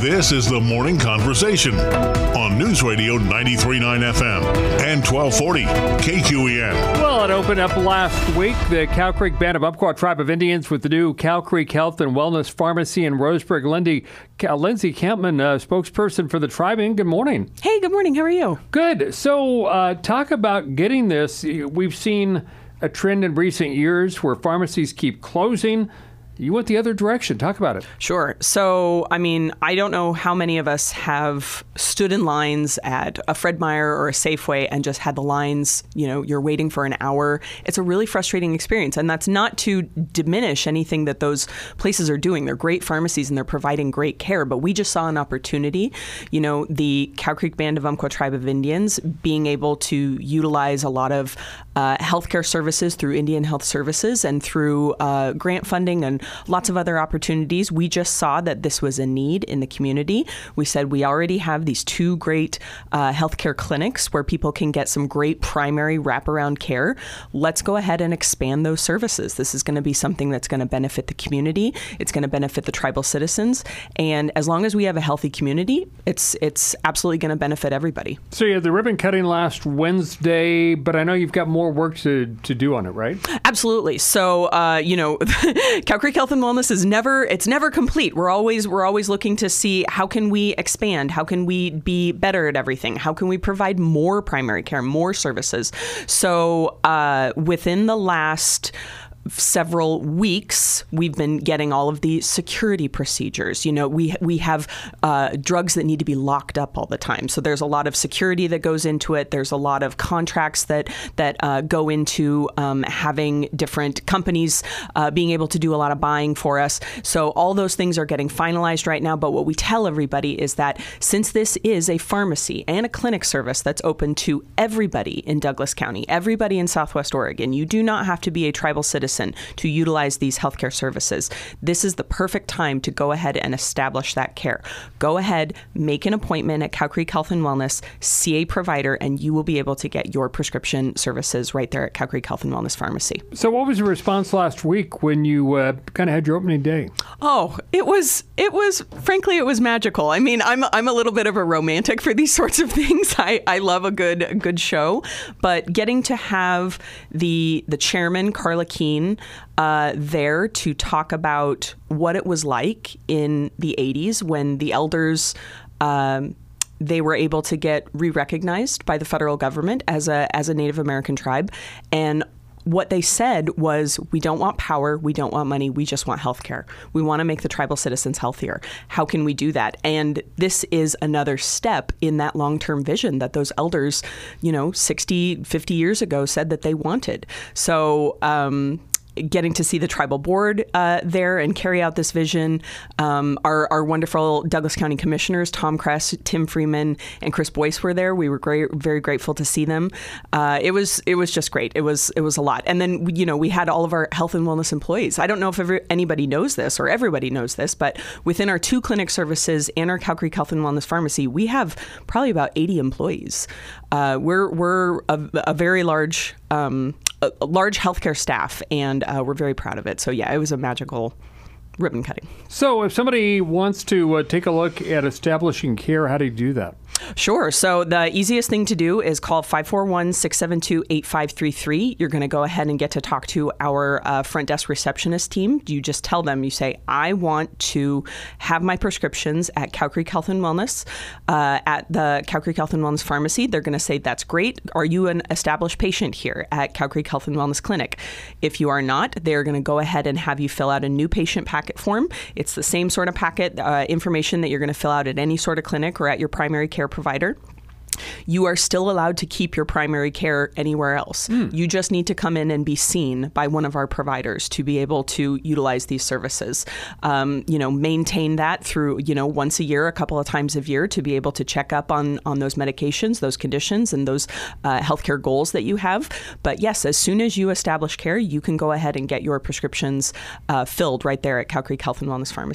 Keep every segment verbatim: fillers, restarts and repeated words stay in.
This is the Morning Conversation on News Radio ninety-three point nine F M and twelve forty K Q E N. Well, it opened up last week. The Cow Creek Band of Umpqua Tribe of Indians with the new Cow Creek Health and Wellness Pharmacy in Roseburg. Lindy, uh, Lindsay Campman, uh, spokesperson for the tribe. Good morning. Hey, good morning. How are you? Good. So uh, talk about getting this. We've seen a trend in recent years where pharmacies keep closing. You went the other direction. Talk about it. Sure. So, I mean, I don't know how many of us have stood in lines at a Fred Meyer or a Safeway and just had the lines, you know, you're waiting for an hour. It's a really frustrating experience. And that's not to diminish anything that those places are doing. They're great pharmacies and they're providing great care. But we just saw an opportunity, you know, the Cow Creek Band of Umpqua Tribe of Indians being able to utilize a lot of uh, healthcare services through Indian Health Services and through uh, grant funding and lots of other opportunities. We just saw that this was a need in the community. We said we already have these two great uh, healthcare clinics where people can get some great primary wraparound care. Let's go ahead and expand those services. This is going to be something that's going to benefit the community. It's going to benefit the tribal citizens. And as long as we have a healthy community, it's it's absolutely going to benefit everybody. So you had the ribbon cutting last Wednesday, but I know you've got more work to, to do on it, right? Absolutely. So, uh, you know, Cow Creek Health and Wellness is never, it's never complete. We're always, we're always looking to see how can we expand? How can we be better at everything? How can we provide more primary care, more services? So uh, within the last several weeks, we've been getting all of the security procedures. You know, we we have uh, drugs that need to be locked up all the time. So there's a lot of security that goes into it. There's a lot of contracts that that uh, go into um, having different companies uh, being able to do a lot of buying for us. So all those things are getting finalized right now. But what we tell everybody is that since this is a pharmacy and a clinic service that's open to everybody in Douglas County, everybody in Southwest Oregon, you do not have to be a tribal citizen to utilize these healthcare services. This is the perfect time to go ahead and establish that care. Go ahead, make an appointment at Cow Creek Health and Wellness, see a provider, and you will be able to get your prescription services right there at Cow Creek Health and Wellness Pharmacy. So what was your response last week when you uh, kind of had your opening day? Oh, it was, it was, frankly, it was magical. I mean, I'm I'm a little bit of a romantic for these sorts of things. I, I love a good a good show, but getting to have the the chairman, Carla Keene, Uh, there to talk about what it was like in the eighties when the elders, um, they were able to get re-recognized by the federal government as a as a Native American tribe. And what they said was, we don't want power, we don't want money, we just want health care. We want to make the tribal citizens healthier. How can we do that? And this is another step in that long-term vision that those elders, you know, sixty, fifty years ago said that they wanted. So, um, getting to see the tribal board uh, there and carry out this vision. Um, our, our wonderful Douglas County commissioners, Tom Kress, Tim Freeman, and Chris Boyce were there. We were great, very grateful to see them. Uh, it was it was just great. It was it was a lot. And then, you know, we had all of our health and wellness employees. I don't know if ever, anybody knows this or everybody knows this, but within our two clinic services and our Cow Creek Health and Wellness Pharmacy, we have probably about eighty employees. Uh, we're we're a, a very large um, a, a large healthcare staff, and uh, we're very proud of it. So yeah, it was a magical ribbon cutting. So if somebody wants to uh, take a look at establishing care, how do you do that? Sure. So the easiest thing to do is call five four one, six seven two, eight five three three. You're going to go ahead and get to talk to our uh, front desk receptionist team. You just tell them, you say, I want to have my prescriptions at Cow Creek Health and Wellness, uh, at the Cow Creek Health and Wellness Pharmacy. They're going to say, that's great. Are you an established patient here at Cow Creek Health and Wellness Clinic? If you are not, they're going to go ahead and have you fill out a new patient packet form. It's the same sort of packet uh, information that you're going to fill out at any sort of clinic or at your primary care provider. You are still allowed to keep your primary care anywhere else. Mm. You just need to come in and be seen by one of our providers to be able to utilize these services. Um, you know, maintain that through, you know, once a year, a couple of times a year to be able to check up on, on those medications, those conditions, and those uh, healthcare goals that you have. But yes, as soon as you establish care, you can go ahead and get your prescriptions uh, filled right there at Cow Creek Health and Wellness Pharmacy.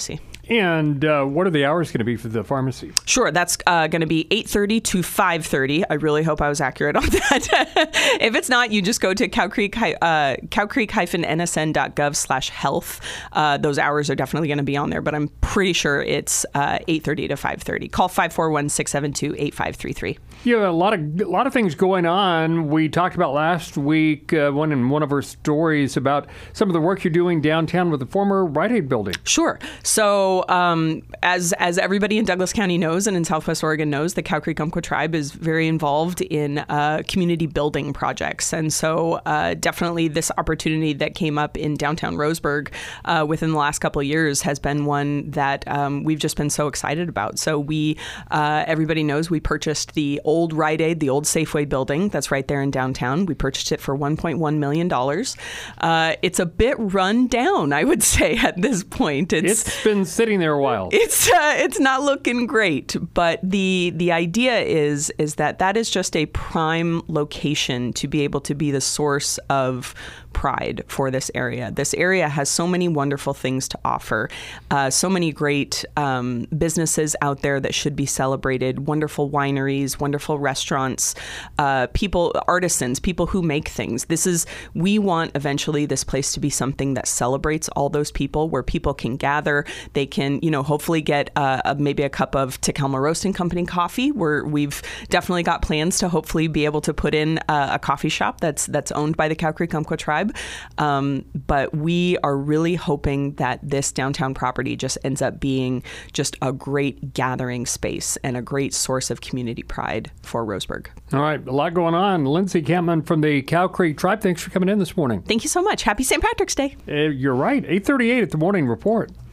And uh, what are the hours going to be for the pharmacy? Sure, that's uh, going to be eight thirty to five thirty. I really hope I was accurate on that. If it's not, you just go to Cow Creek, uh, cowcreek-N S N dot gov slash health. Uh, those hours are definitely going to be on there, but I'm pretty sure it's uh, eight thirty to five thirty. Call five four one, six seven two, eight five three three. Yeah, a lot of a lot of things going on. We talked about last week, uh, one in one of our stories about some of the work you're doing downtown with the former Rite Aid building. Sure. So um, as as everybody in Douglas County knows and in Southwest Oregon knows, the Cow Creek Umpqua Tribe is very involved in uh, community building projects. And so uh, definitely this opportunity that came up in downtown Roseburg uh, within the last couple of years has been one that um, we've just been so excited about. So we, uh, everybody knows we purchased the old Rite Aid, the old Safeway building that's right there in downtown. We purchased it for one point one million dollars. Uh, it's a bit run down, I would say, at this point. It's, it's been sitting there a while. It's uh, it's not looking great, but the the idea is is that that is just a prime location to be able to be the source of pride for this area. This area has so many wonderful things to offer, uh, so many great um, businesses out there that should be celebrated, wonderful wineries, wonderful restaurants, uh, people, artisans, people who make things. This is, we want eventually this place to be something that celebrates all those people, where people can gather. They can, you know, hopefully get uh, a, maybe a cup of Tacoma Roasting Company coffee, where we've definitely got plans to hopefully be able to put in a, a coffee shop that's that's owned by the Cow Creek Umpqua Tribe. Um, but we are really hoping that this downtown property just ends up being just a great gathering space and a great source of community pride for Roseburg. All right, a lot going on. Lindsay Kampman from the Cow Creek Tribe, thanks for coming in this morning. Thank you so much. Happy Saint Patrick's Day. Uh, you're right, eight thirty-eight at the Morning Report.